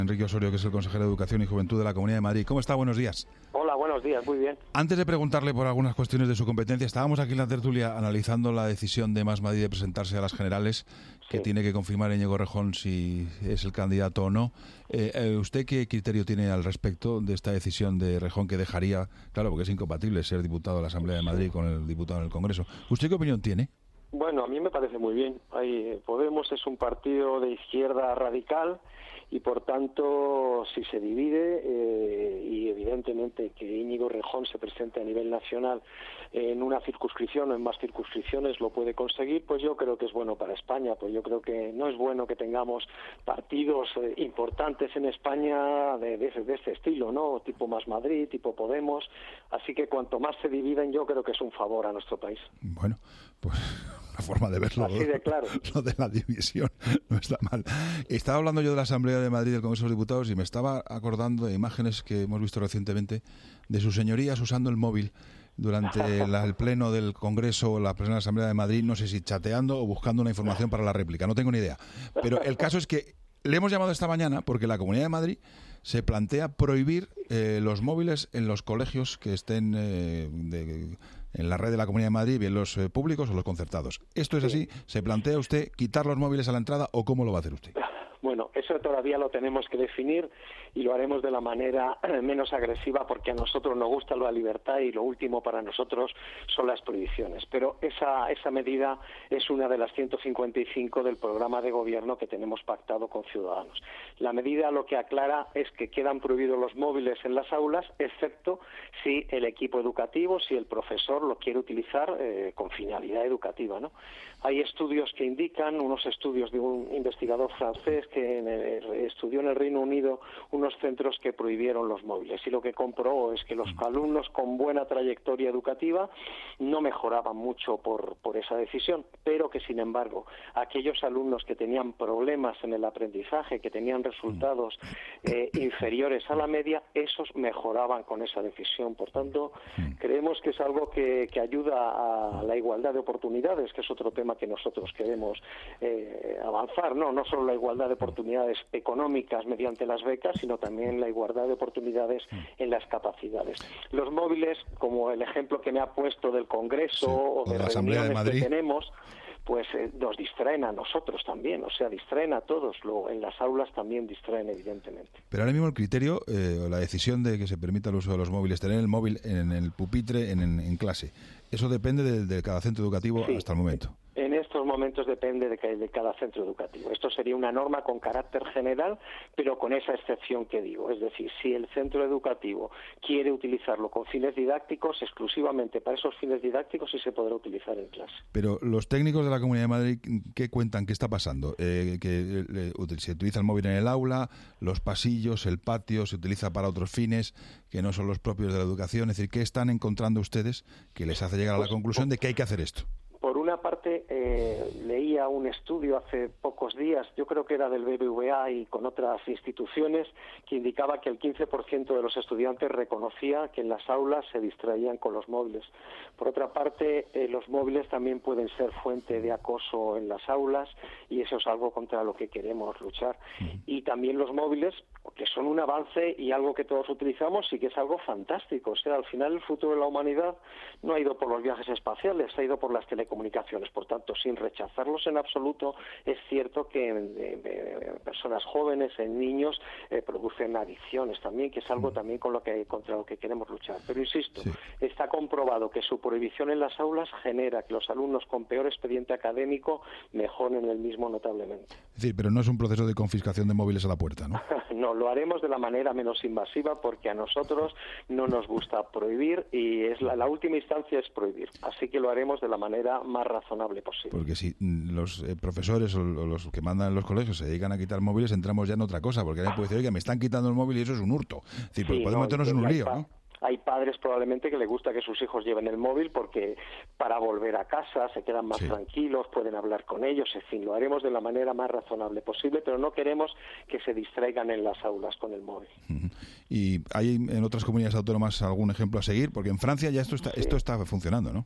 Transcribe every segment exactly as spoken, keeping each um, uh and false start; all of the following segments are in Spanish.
Enrique Osorio, que es el consejero de Educación y Juventud de la Comunidad de Madrid. ¿Cómo está? Buenos días. Hola, buenos días, muy bien. Antes de preguntarle por algunas cuestiones de su competencia, estábamos aquí en la tertulia analizando la decisión de Más Madrid de presentarse a las generales, que sí. tiene que confirmar Íñigo Rejón si es el candidato o no. Eh, ¿Usted qué criterio tiene al respecto de esta decisión de Rejón que dejaría, claro, porque es incompatible ser diputado de la Asamblea de Madrid con el diputado en el Congreso? ¿Usted qué opinión tiene? Bueno, a mí me parece muy bien. Hay, Podemos es un partido de izquierda radical y, por tanto, si se divide eh, y, evidentemente, que Íñigo Rejón se presente a nivel nacional en una circunscripción o en más circunscripciones lo puede conseguir, pues yo creo que es bueno para España. Pues yo creo que no es bueno que tengamos partidos eh, importantes en España de, de, de este estilo, ¿no? Tipo Más Madrid, tipo Podemos. Así que cuanto más se dividen, yo creo que es un favor a nuestro país. Bueno, pues una forma de verlo. Así de claro. Lo de la división no está mal. Estaba hablando yo de la Asamblea de Madrid del Congreso de los Diputados y me estaba acordando de imágenes que hemos visto recientemente de sus señorías usando el móvil durante la, el pleno del Congreso o la plena de la Asamblea de Madrid, no sé si chateando o buscando una información para la réplica, no tengo ni idea. Pero el caso es que le hemos llamado esta mañana porque la Comunidad de Madrid se plantea prohibir eh, los móviles en los colegios que estén eh, de, en la red de la Comunidad de Madrid, bien los eh, públicos o los concertados. ¿Esto es así? ¿Se plantea usted quitar los móviles a la entrada o cómo lo va a hacer usted? Bueno, eso todavía lo tenemos que definir y lo haremos de la manera menos agresiva porque a nosotros nos gusta la libertad y lo último para nosotros son las prohibiciones. Pero esa, esa medida es una de las ciento cincuenta y cinco del programa de gobierno que tenemos pactado con Ciudadanos. La medida lo que aclara es que quedan prohibidos los móviles en las aulas, excepto si el equipo educativo, si el profesor lo quiere utilizar eh, con finalidad educativa, ¿no? Hay estudios que indican, unos estudios de un investigador francés que en el, estudió en el Reino Unido unos centros que prohibieron los móviles y lo que comprobó es que los alumnos con buena trayectoria educativa no mejoraban mucho por, por esa decisión, pero que sin embargo aquellos alumnos que tenían problemas en el aprendizaje, que tenían resultados eh, inferiores a la media, esos mejoraban con esa decisión. Por tanto, creemos que es algo que, que ayuda a la igualdad de oportunidades, que es otro tema que nosotros queremos eh, avanzar, ¿no? No solo la igualdad de oportunidades económicas mediante las becas, sino también la igualdad de oportunidades en las capacidades. Los móviles, como el ejemplo que me ha puesto del Congreso sí, o de, de la Asamblea de Madrid que tenemos, pues eh, nos distraen a nosotros también, o sea, distraen a todos, luego en las aulas también distraen evidentemente. Pero ahora mismo el criterio, eh, la decisión de que se permita el uso de los móviles, tener el móvil en el pupitre en, en, en clase, eso depende de, de cada centro educativo sí. hasta el momento. En estos momentos depende de, de cada centro educativo. Esto sería una norma con carácter general, pero con esa excepción que digo. Es decir, si el centro educativo quiere utilizarlo con fines didácticos, exclusivamente para esos fines didácticos sí se podrá utilizar en clase. Pero los técnicos de la Comunidad de Madrid, ¿qué cuentan? ¿Qué está pasando? Eh, que eh, se utiliza el móvil en el aula, los pasillos, el patio, se utiliza para otros fines que no son los propios de la educación. Es decir, ¿qué están encontrando ustedes que les hace llegar a la conclusión de que hay que hacer esto? Por una parte, eh, leía un estudio hace pocos días, yo creo que era del B B V A y con otras instituciones, que indicaba que el quince por ciento de los estudiantes reconocía que en las aulas se distraían con los móviles. Por otra parte, eh, los móviles también pueden ser fuente de acoso en las aulas y eso es algo contra lo que queremos luchar. Y también los móviles, que son un avance y algo que todos utilizamos y que es algo fantástico. O sea, al final el futuro de la humanidad no ha ido por los viajes espaciales, ha ido por las telecomunicaciones. Por tanto, sin rechazarlos en absoluto, es cierto que en, en, en personas jóvenes, en niños, eh, producen adicciones también, que es algo también con lo que contra lo que queremos luchar. Pero insisto, sí. está comprobado que su prohibición en las aulas genera que los alumnos con peor expediente académico mejoren el mismo notablemente. Es decir, pero no es un proceso de confiscación de móviles a la puerta, ¿no? No, lo haremos de la manera menos invasiva porque a nosotros no nos gusta prohibir y es la, la última instancia es prohibir. Así que lo haremos de la manera más razonable posible. Porque si los eh, profesores o los que mandan en los colegios se dedican a quitar móviles, entramos ya en otra cosa, porque alguien puede decir, oiga, me están quitando el móvil y eso es un hurto. Es decir, sí, podemos no, meternos en un lío, ¿no? Hay padres probablemente que les gusta que sus hijos lleven el móvil porque para volver a casa se quedan más sí. tranquilos, pueden hablar con ellos, en fin, lo haremos de la manera más razonable posible, pero no queremos que se distraigan en las aulas con el móvil. ¿Y hay en otras comunidades autónomas algún ejemplo a seguir? Porque en Francia ya esto está, sí. esto está funcionando, ¿no? En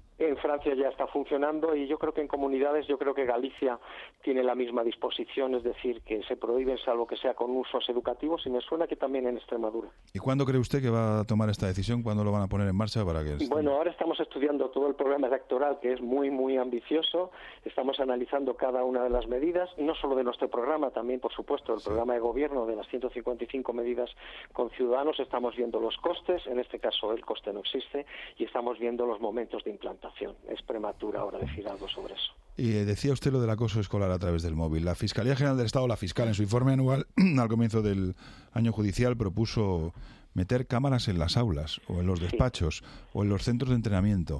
Francia ya está funcionando y yo creo que en comunidades, yo creo que Galicia tiene la misma disposición, es decir, que se prohíben salvo que sea con usos educativos, y me suena que también en Extremadura. ¿Y cuándo cree usted que va a tomar esta decisión? ¿Cuándo lo van a poner en marcha para que...? Bueno, ahora estamos estudiando todo el programa electoral, que es muy, muy ambicioso. Estamos analizando cada una de las medidas, no solo de nuestro programa, también, por supuesto, el sí. programa de gobierno de las ciento cincuenta y cinco medidas con ciudadanos. Estamos viendo los costes, en este caso el coste no existe, y estamos viendo los momentos de implantación. Es prematura ahora decir algo sobre eso. Y eh, decía usted lo del acoso escolar a través del móvil. La Fiscalía General del Estado, la fiscal, en su informe anual al comienzo del año judicial propuso meter cámaras en las aulas o en los despachos sí. o en los centros de entrenamiento.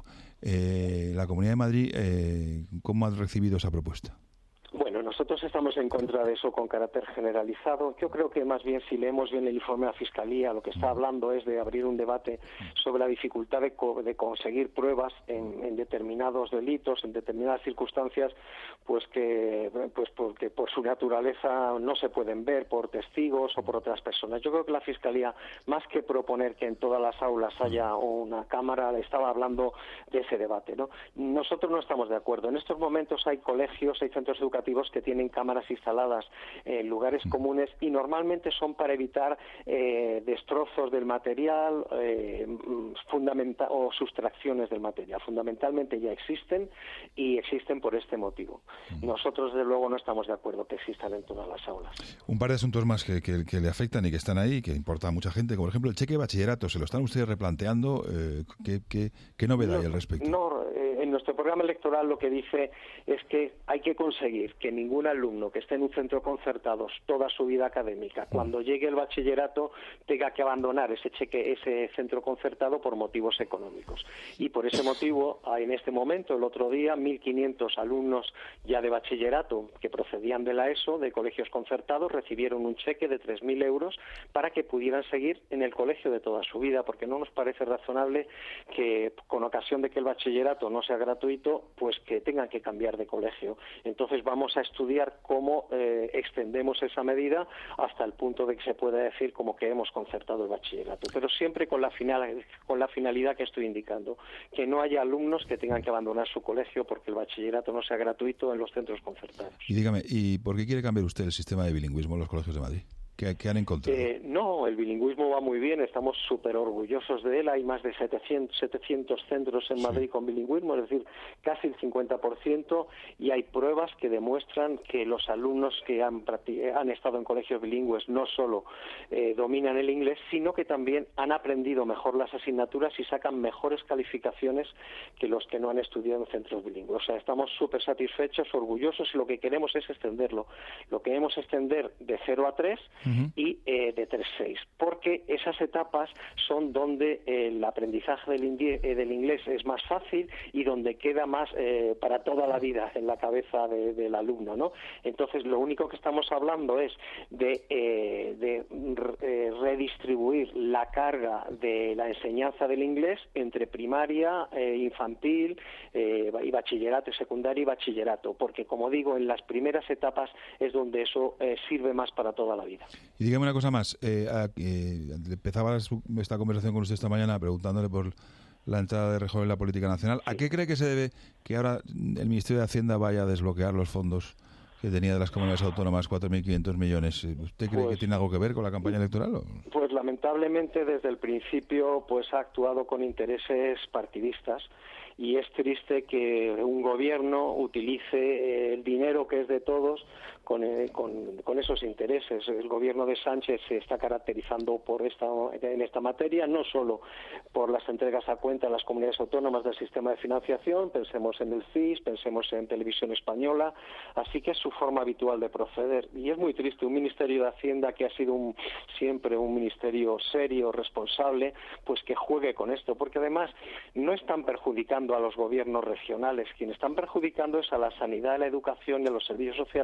Eh, la Comunidad de Madrid, eh, ¿cómo ha recibido esa propuesta? Bueno, nosotros estamos en contra de eso con carácter generalizado. Yo creo que más bien si leemos bien el informe de la Fiscalía, lo que está hablando es de abrir un debate sobre la dificultad de, co de conseguir pruebas en, en determinados delitos, en determinadas circunstancias, pues que pues porque por su naturaleza no se pueden ver por testigos o por otras personas. Yo creo que la Fiscalía, más que proponer que en todas las aulas haya una cámara, estaba hablando de ese debate, ¿no? Nosotros no estamos de acuerdo. En estos momentos hay colegios, hay centros educativos que tienen cámaras instaladas en lugares comunes y normalmente son para evitar eh, destrozos del material eh, fundamental o sustracciones del material. Fundamentalmente ya existen y existen por este motivo. Nosotros, desde luego, no estamos de acuerdo que existan en todas las aulas. Un par de asuntos más que, que, que le afectan y que están ahí, que importa a mucha gente, como por ejemplo el cheque de bachillerato. ¿Se lo están ustedes replanteando? Eh, ¿qué, qué, ¿Qué novedad no, hay al respecto? No, eh, en nuestro programa electoral lo que dice es que hay que conseguir que ningún alumno que esté en un centro concertado toda su vida académica, cuando llegue el bachillerato, tenga que abandonar ese cheque, ese centro concertado por motivos económicos. Y por ese motivo, en este momento, el otro día, mil quinientos alumnos ya de bachillerato que procedían de la ESO, de colegios concertados, recibieron un cheque de tres mil euros para que pudieran seguir en el colegio de toda su vida, porque no nos parece razonable que, con ocasión de que el bachillerato no sea gratuito, pues que tengan que cambiar de colegio. Entonces vamos a estudiar cómo eh, extendemos esa medida hasta el punto de que se pueda decir como que hemos concertado el bachillerato, pero siempre con la, final, con la finalidad que estoy indicando, que no haya alumnos que tengan que abandonar su colegio porque el bachillerato no sea gratuito en los centros concertados. Y dígame, ¿y por qué quiere cambiar usted el sistema de bilingüismo en los colegios de Madrid? ¿Qué, qué han encontrado? Eh, no, el bilingüismo va muy bien, estamos súper orgullosos de él. Hay más de setecientos, setecientos centros en Madrid sí. con bilingüismo, es decir, casi el cincuenta por ciento, y hay pruebas que demuestran que los alumnos que han, han estado en colegios bilingües no solo eh, dominan el inglés, sino que también han aprendido mejor las asignaturas y sacan mejores calificaciones que los que no han estudiado en centros bilingües. O sea, estamos súper satisfechos, orgullosos, y lo que queremos es extenderlo. Lo queremos extender de cero a tres, Uh-huh. y eh, de tres a seis, porque esas etapas son donde eh, el aprendizaje del, indi- eh, del inglés es más fácil y donde queda más eh, para toda la vida en la cabeza de, del alumno, ¿no? Entonces, lo único que estamos hablando es de, eh, de eh, redistribuir la carga de la enseñanza del inglés entre primaria, eh, infantil, eh, y bachillerato, secundaria y bachillerato, porque, como digo, en las primeras etapas es donde eso eh, sirve más para toda la vida. Y dígame una cosa más. Eh, eh, empezaba esta conversación con usted esta mañana preguntándole por la entrada de Rajoy en la política nacional. ¿A qué cree que se debe que ahora el Ministerio de Hacienda vaya a desbloquear los fondos que tenía de las comunidades autónomas, cuatro mil quinientos millones? ¿Usted cree pues, que tiene algo que ver con la campaña electoral? ¿O? Pues lamentablemente desde el principio pues ha actuado con intereses partidistas. Y es triste que un gobierno utilice el dinero que es de todos con, eh, con, con esos intereses. El gobierno de Sánchez se está caracterizando por esta, en esta materia, no solo por las entregas a cuenta a las comunidades autónomas del sistema de financiación, pensemos en el C I S, pensemos en Televisión Española, así que es su forma habitual de proceder. Y es muy triste, un Ministerio de Hacienda que ha sido un, siempre un ministerio serio, responsable, pues que juegue con esto, porque además no están perjudicando a los gobiernos regionales, quienes están perjudicando es a la sanidad, a la educación y a los servicios sociales, porque esos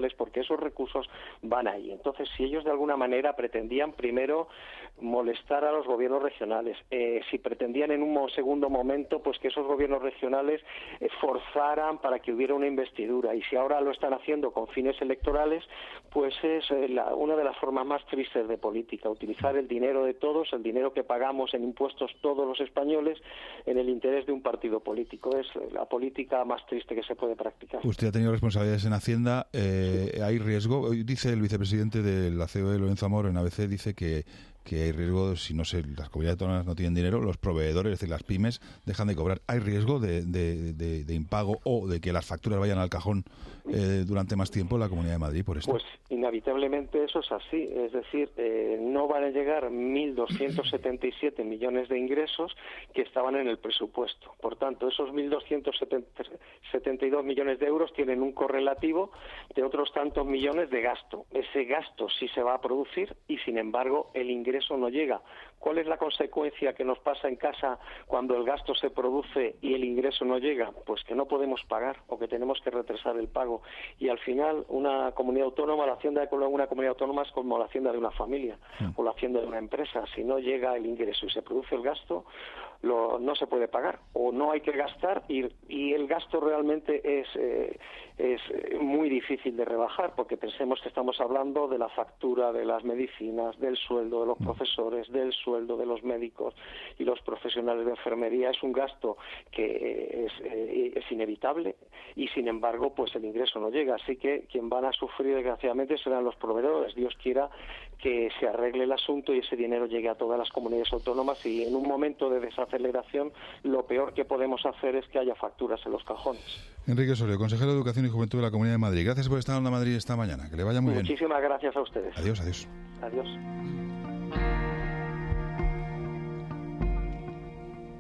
esos recursos van ahí. Entonces, si ellos de alguna manera pretendían primero molestar a los gobiernos regionales, eh, si pretendían en un segundo momento pues que esos gobiernos regionales eh, forzaran para que hubiera una investidura, y si ahora lo están haciendo con fines electorales, pues es eh, la, una de las formas más tristes de política, utilizar el dinero de todos, el dinero que pagamos en impuestos todos los españoles, en el interés de un partido político. Es la política más triste que se puede practicar. Usted ha tenido responsabilidades en Hacienda, eh, ¿hay riesgo? Dice el vicepresidente de la C O E, Lorenzo Amor, en A B C, dice que que hay riesgo, si no sé, las comunidades autónomas no tienen dinero, los proveedores, es decir, las pymes, dejan de cobrar. ¿Hay riesgo de, de, de, de impago o de que las facturas vayan al cajón eh, durante más tiempo en la Comunidad de Madrid por esto? Pues inevitablemente eso es así, es decir, eh, no van a llegar mil doscientos setenta y siete millones de ingresos que estaban en el presupuesto. Por tanto, esos mil doscientos setenta y dos millones de euros tienen un correlativo de otros tantos millones de gasto. Ese gasto sí se va a producir y, sin embargo, el ingreso ingreso no llega. ¿Cuál es la consecuencia que nos pasa en casa cuando el gasto se produce y el ingreso no llega? Pues que no podemos pagar o que tenemos que retrasar el pago. Y al final, una comunidad autónoma, la hacienda de una comunidad autónoma es como la hacienda de una familia sí. o la hacienda de una empresa. Si no llega el ingreso y se produce el gasto, lo, no se puede pagar o no hay que gastar, y, y el gasto realmente es, eh, es muy difícil de rebajar, porque pensemos que estamos hablando de la factura de las medicinas, del sueldo de los profesores, del sueldo de los médicos y los profesionales de enfermería. Es un gasto que es, eh, es inevitable y, sin embargo, pues el ingreso no llega. Así que quien van a sufrir, desgraciadamente, serán los proveedores. Dios quiera que se arregle el asunto y ese dinero llegue a todas las comunidades autónomas, y en un momento de desaceleración lo peor que podemos hacer es que haya facturas en los cajones. Enrique Osorio, consejero de Educación y Juventud de la Comunidad de Madrid. Gracias por estar en Onda Madrid esta mañana. Que le vaya muy bien. Muchísimas gracias a ustedes. Adiós, adiós. Adiós.